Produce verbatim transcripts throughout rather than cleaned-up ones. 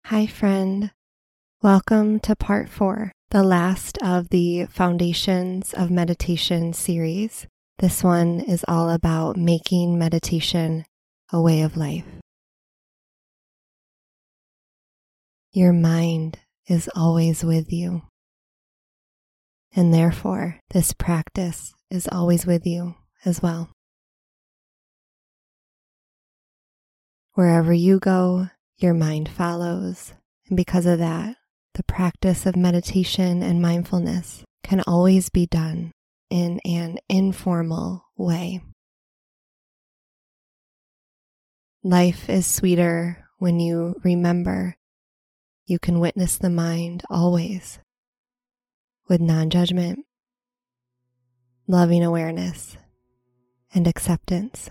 Hi, friend. Welcome to part four, the last of the Foundations of Meditation series. This one is all about making meditation a way of life. Your mind is always with you, and therefore this practice is always with you as well. Wherever you go, your mind follows, and because of that, the practice of meditation and mindfulness can always be done in an informal way. Life is sweeter when you remember you can witness the mind always with non-judgment, loving awareness, and acceptance.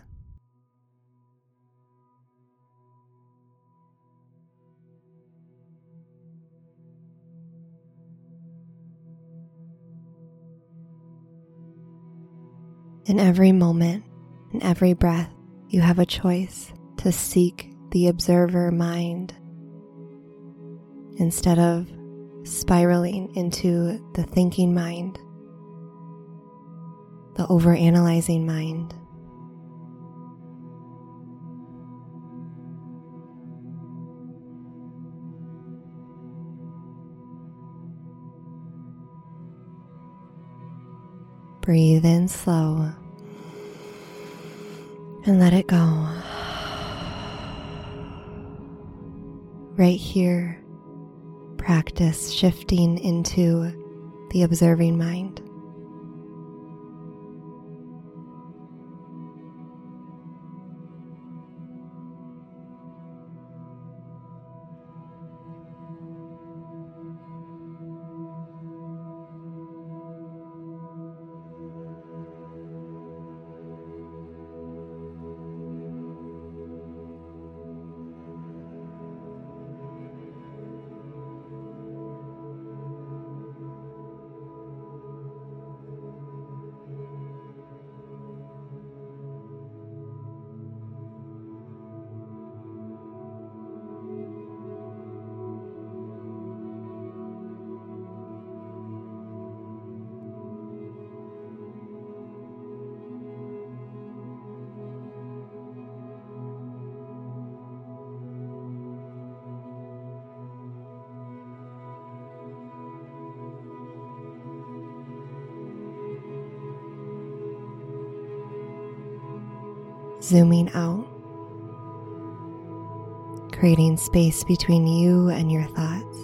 In every moment, in every breath, you have a choice to seek the observer mind instead of spiraling into the thinking mind, the overanalyzing mind. Breathe in slow and let it go. Right here, practice shifting into the observing mind. Zooming out, creating space between you and your thoughts.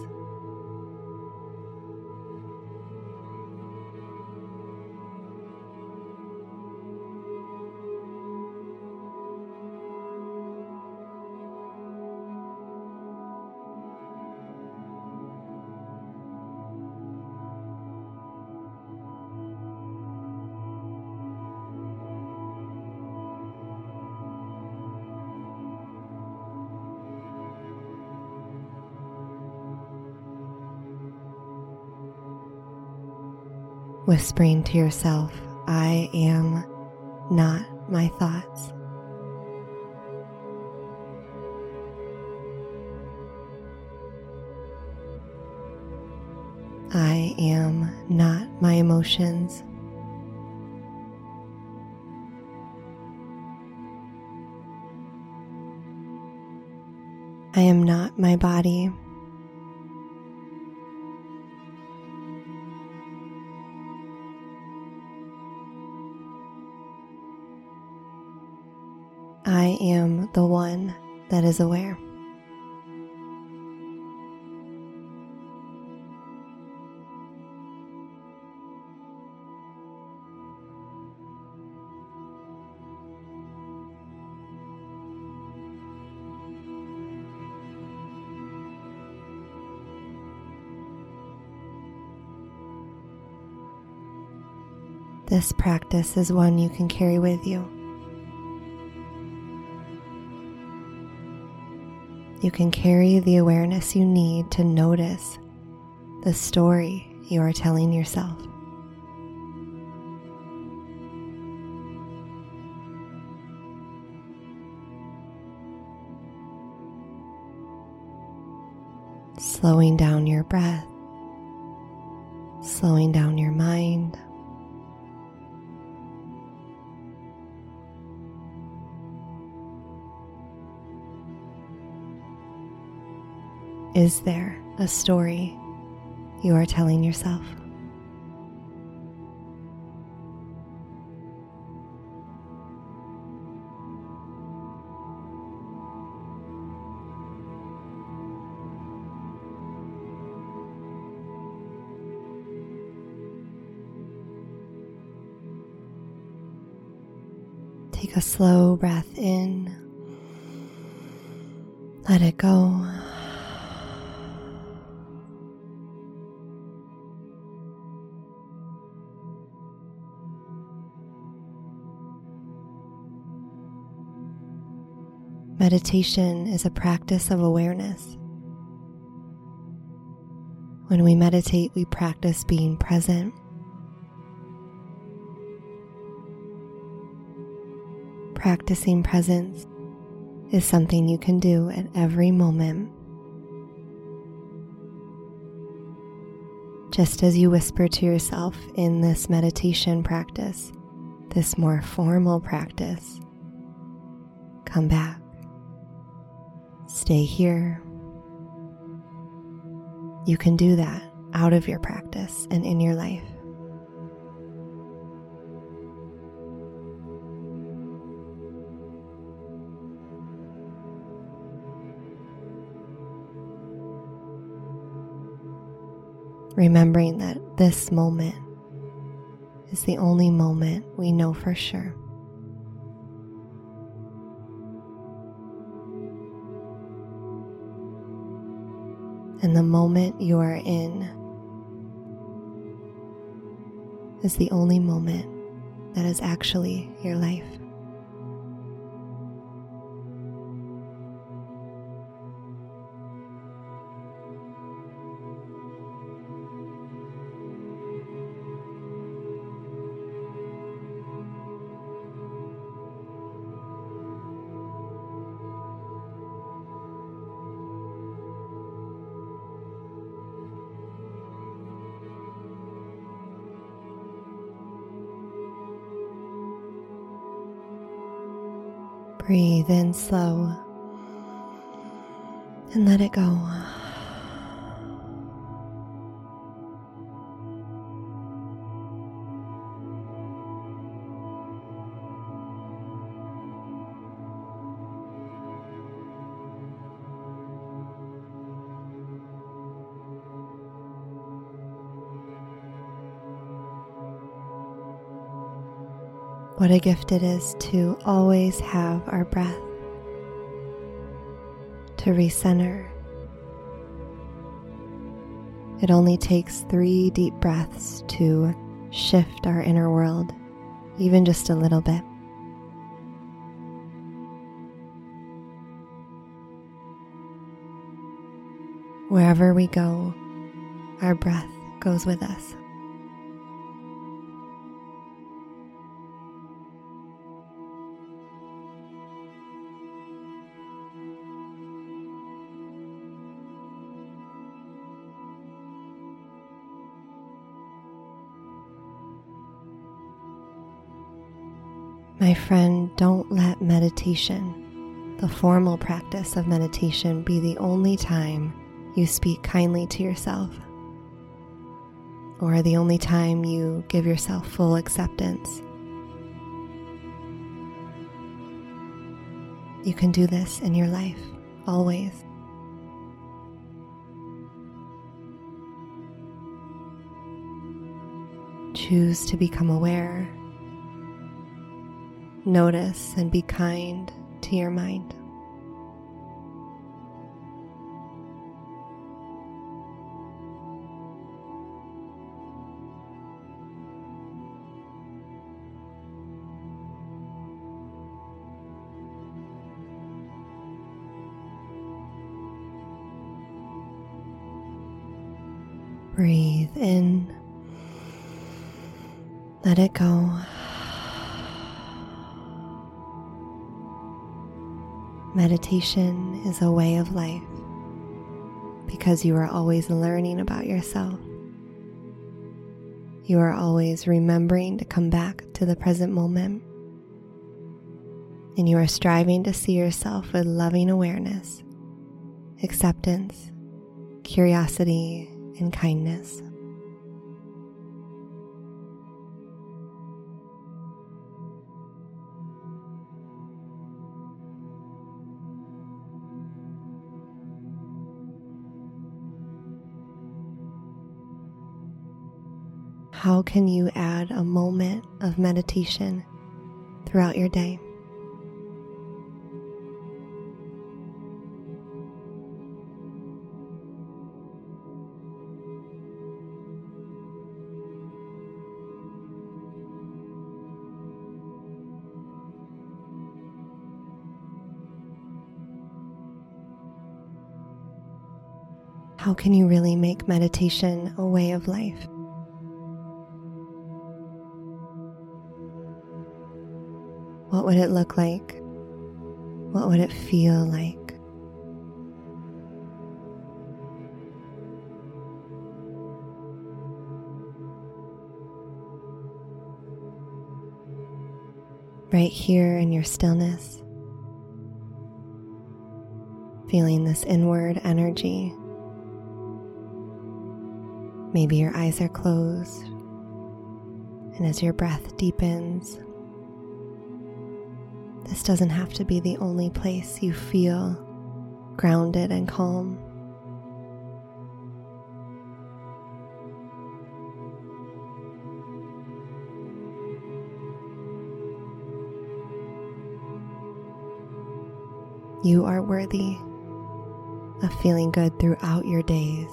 Whispering to yourself, I am not my thoughts. I am not my emotions. I am not my body. I am the one that is aware. This practice is one you can carry with you. You can carry the awareness you need to notice the story you are telling yourself. slowing down your breath, slowing down your mind. Is there a story you are telling yourself? Take a slow breath in. Let it go. Meditation is a practice of awareness. When we meditate, we practice being present. Practicing presence is something you can do at every moment. Just as you whisper to yourself in this meditation practice, this more formal practice, come back. Stay here. You can do that out of your practice and in your life. Remembering that this moment is the only moment we know for sure. And the moment you are in is the only moment that is actually your life. Breathe in slow and let it go. What a gift it is to always have our breath, to recenter. It only takes three deep breaths to shift our inner world, even just a little bit. Wherever we go, our breath goes with us. My friend, don't let meditation, the formal practice of meditation, be the only time you speak kindly to yourself, or the only time you give yourself full acceptance. You can do this in your life, always. Choose to become aware. Notice and be kind to your mind. Breathe in. Let it go. Meditation is a way of life because you are always learning about yourself. You are always remembering to come back to the present moment. And you are striving to see yourself with loving awareness, acceptance, curiosity, and kindness. How can you add a moment of meditation throughout your day? How can you really make meditation a way of life? What would it look like? What would it feel like? Right here in your stillness, feeling this inward energy. Maybe your eyes are closed, and as your breath deepens, this doesn't have to be the only place you feel grounded and calm. You are worthy of feeling good throughout your days.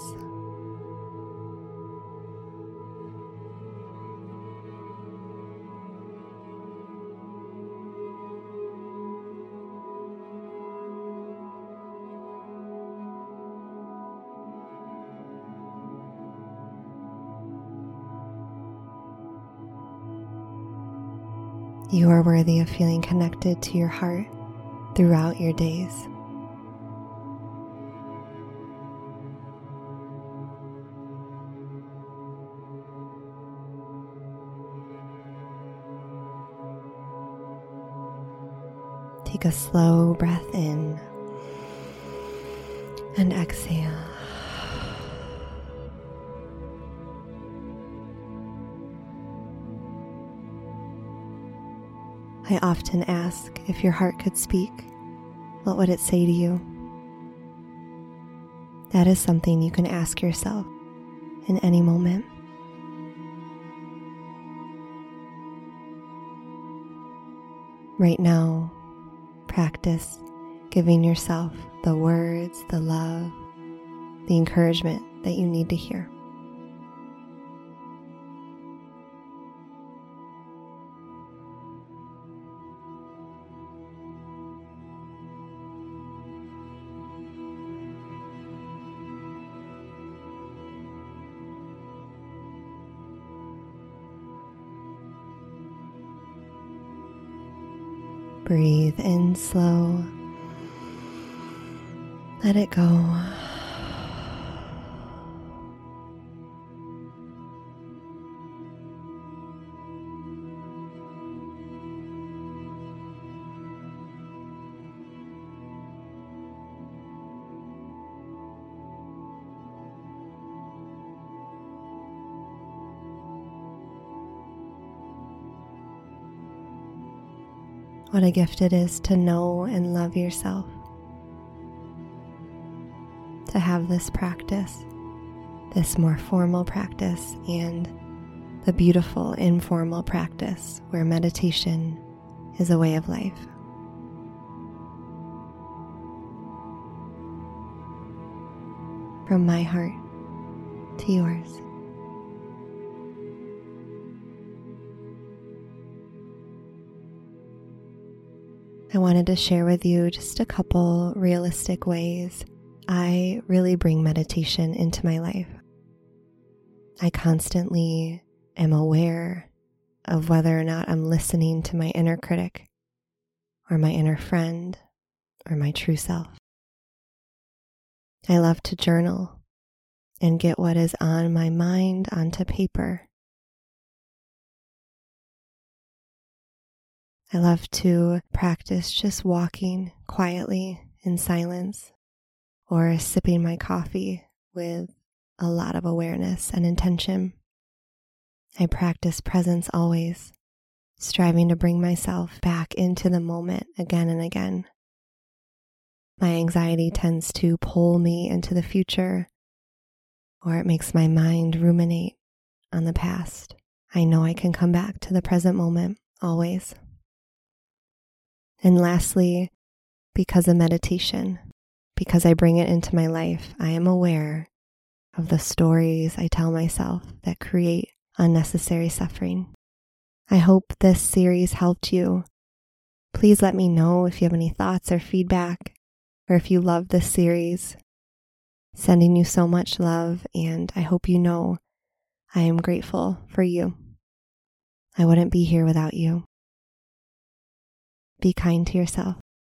You are worthy of feeling connected to your heart throughout your days. Take a slow breath in and exhale. I often ask if your heart could speak, what would it say to you? That is something you can ask yourself in any moment. Right now, practice giving yourself the words, the love, the encouragement that you need to hear. Breathe in slow. Let it go. What a gift it is to know and love yourself, to have this practice, this more formal practice, and the beautiful informal practice where meditation is a way of life. From my heart to yours. I wanted to share with you just a couple realistic ways I really bring meditation into my life. I constantly am aware of whether or not I'm listening to my inner critic or my inner friend or my true self. I love to journal and get what is on my mind onto paper. I love to practice just walking quietly in silence or sipping my coffee with a lot of awareness and intention. I practice presence always, striving to bring myself back into the moment again and again. My anxiety tends to pull me into the future, or it makes my mind ruminate on the past. I know I can come back to the present moment always. And lastly, because of meditation, because I bring it into my life, I am aware of the stories I tell myself that create unnecessary suffering. I hope this series helped you. Please let me know if you have any thoughts or feedback, or if you love this series. Sending you so much love, and I hope you know I am grateful for you. I wouldn't be here without you. Be kind to yourself.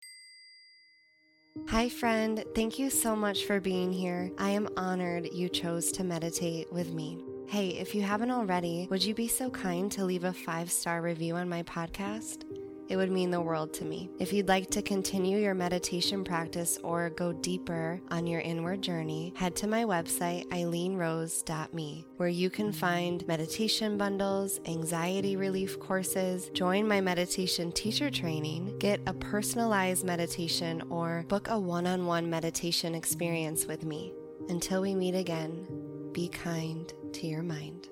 Hi friend, thank you so much for being here. I am honored you chose to meditate with me. Hey, if you haven't already, would you be so kind to leave a five-star review on my podcast? It would mean the world to me. If you'd like to continue your meditation practice or go deeper on your inward journey, head to my website, eileen rose dot me, where you can find meditation bundles, anxiety relief courses, join my meditation teacher training, get a personalized meditation, or book a one-on-one meditation experience with me. Until we meet again, be kind to your mind.